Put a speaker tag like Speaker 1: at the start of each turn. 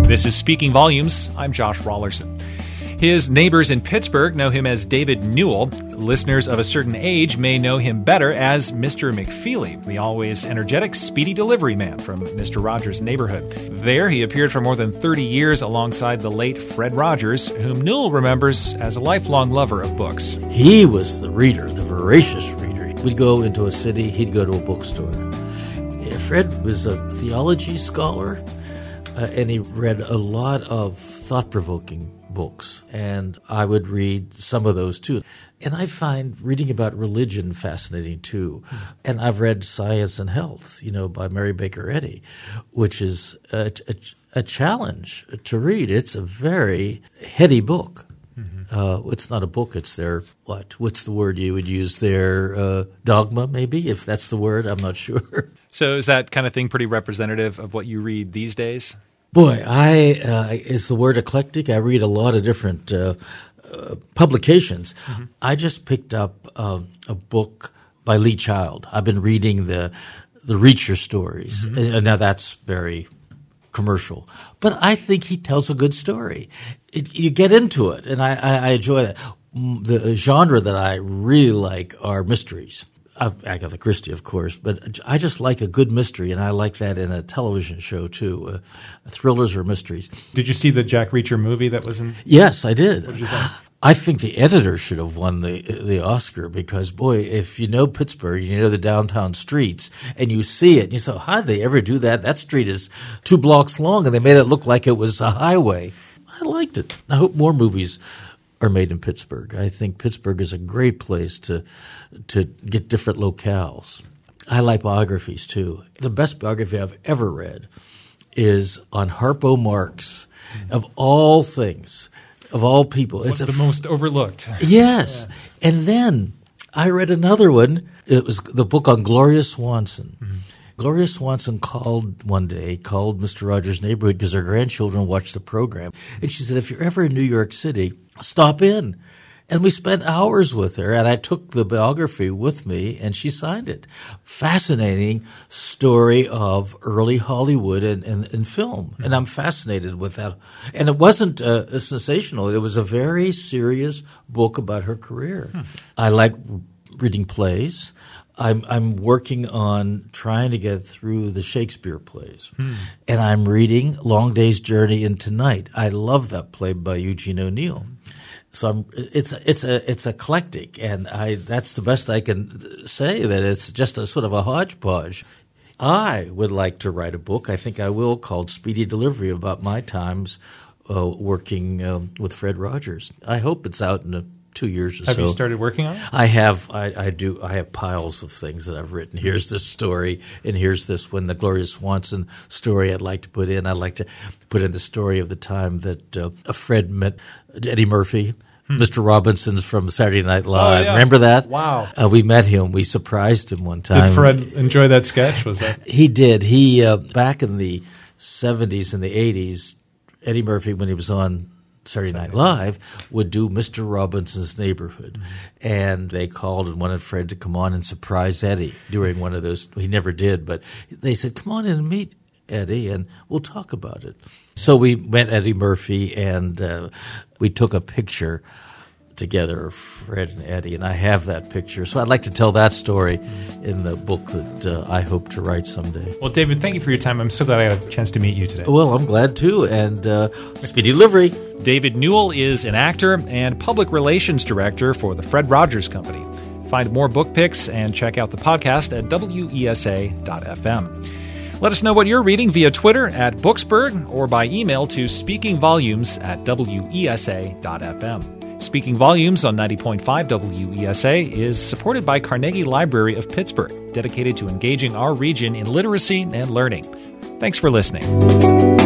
Speaker 1: This is Speaking Volumes. I'm Josh Rawlerson. His neighbors in Pittsburgh know him as David Newell. Listeners of a certain age may know him better as Mr. McFeely, the always energetic, speedy delivery man from Mr. Rogers' Neighborhood. There, he appeared for more than 30 years alongside the late Fred Rogers, whom Newell remembers as a lifelong lover of books.
Speaker 2: He was the reader, the voracious reader. We'd go into a city, he'd go to a bookstore. Fred was a theology scholar, and he read a lot of thought-provoking books, and I would read some of those too. And I find reading about religion fascinating too. And I've read Science and Health, by Mary Baker Eddy, which is a challenge to read. It's a very heady book. It's not a book, it's their, what's the word you would use there? Dogma, maybe, if that's the word, I'm not sure.
Speaker 1: So is that kind of thing pretty representative of what you read these days?
Speaker 2: Boy, is the word eclectic. I read a lot of different publications. Mm-hmm. I just picked up a book by Lee Child. I've been reading the Reacher stories. Mm-hmm. And now that's very commercial. But I think he tells a good story. You get into it, and I enjoy that. The genre that I really like are mysteries. Agatha Christie, of course, but I just like a good mystery, and I like that in a television show, too, thrillers or mysteries.
Speaker 1: Did you see the Jack Reacher movie that was in?
Speaker 2: Yes, I did.
Speaker 1: What did you think?
Speaker 2: I think the editor should have won the Oscar because, boy, if you know Pittsburgh, you know the downtown streets, and you see it, and you say, how'd they ever do that? That street is 2 blocks long, and they made it look like it was a highway. I liked it. I hope more movies are made in Pittsburgh. I think Pittsburgh is a great place to get different locales. I like biographies, too. The best biography I've ever read is on Harpo Marx, of all things, of all people.
Speaker 1: It's the most overlooked.
Speaker 2: Yes. Yeah. And then I read another one. It was the book on Gloria Swanson. Mm-hmm. Gloria Swanson called Mr. Rogers' Neighborhood because her grandchildren watched the program. And she said, if you're ever in New York City, stop in. And we spent hours with her, and I took the biography with me, and she signed it. Fascinating story of early Hollywood and film. And I'm fascinated with that. And it wasn't sensational. It was a very serious book about her career. I like reading plays. I'm working on trying to get through the Shakespeare plays. And I'm reading Long Day's Journey into Night. I love that play by Eugene O'Neill. So it's eclectic, and that's the best I can say, that it's just a sort of a hodgepodge. I would like to write a book, I think I will, called Speedy Delivery, about my times working with Fred Rogers. I hope it's out in 2 years or so.
Speaker 1: Have you started working on it?
Speaker 2: I have. I do. I have piles of things that I've written. Here's this story, and here's this one. The Gloria Swanson story I'd like to put in. I'd like to put in the story of the time that Fred met Eddie Murphy, Mr. Robinson's from Saturday Night Live. Oh, yeah. Remember that?
Speaker 1: Wow.
Speaker 2: We met him. We surprised him one time.
Speaker 1: Did Fred enjoy that sketch? Was that?
Speaker 2: He did. He back in the 70s and the 80s, Eddie Murphy, when he was on Saturday Night Live, would do Mr. Robinson's Neighborhood. Mm-hmm. And they called and wanted Fred to come on and surprise Eddie during one of those. He never did, but they said, come on in and meet Eddie, and we'll talk about it. So we met Eddie Murphy, and we took a picture together of Fred and Eddie, and I have that picture. So I'd like to tell that story in the book that I hope to write someday.
Speaker 1: Well, David, thank you for your time. I'm so glad I got a chance to meet you today.
Speaker 2: Well, I'm glad too, and speedy delivery.
Speaker 1: David Newell is an actor and public relations director for the Fred Rogers Company. Find more book picks and check out the podcast at WESA.fm. Let us know what you're reading via Twitter at Booksburg or by email to speakingvolumes@WESA.fm. Speaking Volumes on 90.5 WESA is supported by Carnegie Library of Pittsburgh, dedicated to engaging our region in literacy and learning. Thanks for listening.